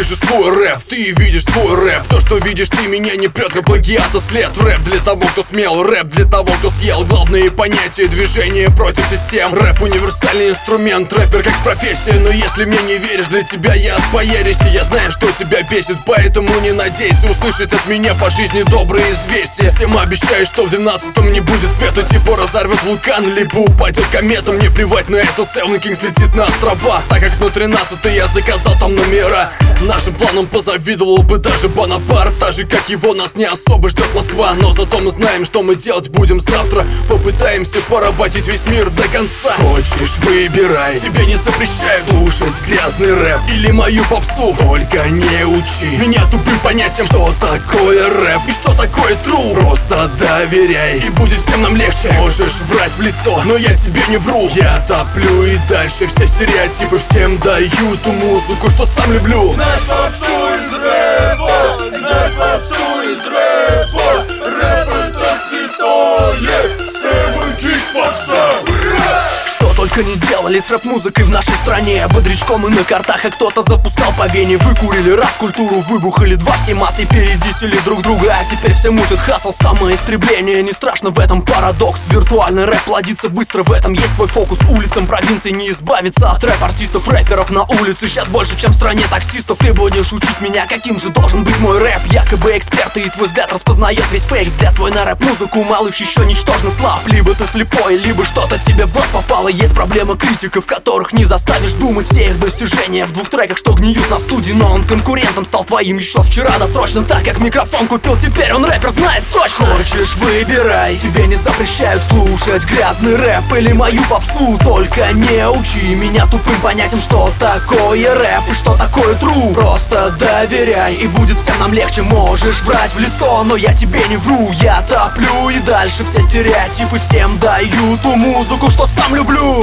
вижу свой рэп, ты видишь свой рэп. То, что видишь ты, меня не прет, как плагиата след. Рэп для того, кто смел, рэп для того, кто съел главные понятия движения против систем. Рэп универсальный инструмент, рэпер как профессия. Но если мне не веришь, для тебя я споярюсь. И я знаю, что тебя бесит, поэтому не надейся услышать от меня по жизни добрые известия. Всем обещаю, что в 12-м не будет света, типа разорвет вулкан, либо упадет комета. Мне плевать на это, Seven Kings летит на острова, так как на 13-й я заказал там номера. Нашим планам позавидовал бы даже Бонапарт. Так же, как его, нас не особо ждет Москва. Но зато мы знаем, что мы делать будем завтра. Попытаемся поработить весь мир до конца. Хочешь, выбирай, тебе не запрещаю слушать грязный рэп или мою попсу. Только не учи меня тупым понятием, что такое рэп и что такое true. Просто доверяй, и будет всем нам легче. Можешь врать в лицо, но я тебе не вру. Я топлю и дальше все стереотипы, всем даю ту музыку, что сам люблю. Гнать попсу из рэпа, гнать попсу из рэпа. Рэп это святое, Seven Kings попса. Только не делали с рэп-музыкой в нашей стране. Бодрячком и на картах, а кто-то запускал по вене. Выкурили раз культуру, выбухали два, всей массой передисили друг друга. А теперь все мучат хасл, самоистребление. Не страшно, в этом парадокс. Виртуальный рэп плодится быстро, в этом есть свой фокус. Улицам провинции не избавиться от рэп-артистов, рэперов на улице сейчас больше, чем в стране таксистов. Ты будешь учить меня, каким же должен быть мой рэп. Якобы эксперты, и твой взгляд распознает весь фейк. Взгляд твой на рэп-музыку, малыш, еще ничтожно слаб. Либо ты слепой, либо что-то тебе в глаз попало. Есть проблемы критиков, которых не заставишь думать. Все их достижения в двух треках, что гниют на студии. Но он конкурентом стал твоим еще вчера досрочно. Так как микрофон купил, теперь он рэпер знает точно. Хочешь, выбирай, тебе не запрещают слушать грязный рэп или мою попсу. Только не учи меня тупым понятием, что такое рэп и что такое true. Просто доверяй, и будет всем нам легче. Можешь врать в лицо, но я тебе не вру. Я топлю и дальше все стереотипы, всем даю ту музыку, что сам люблю.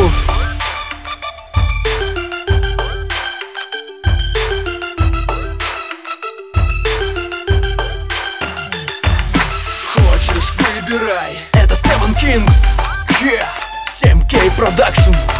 Хочешь, выбирай. Это Seven Kings, yeah, 7K Production.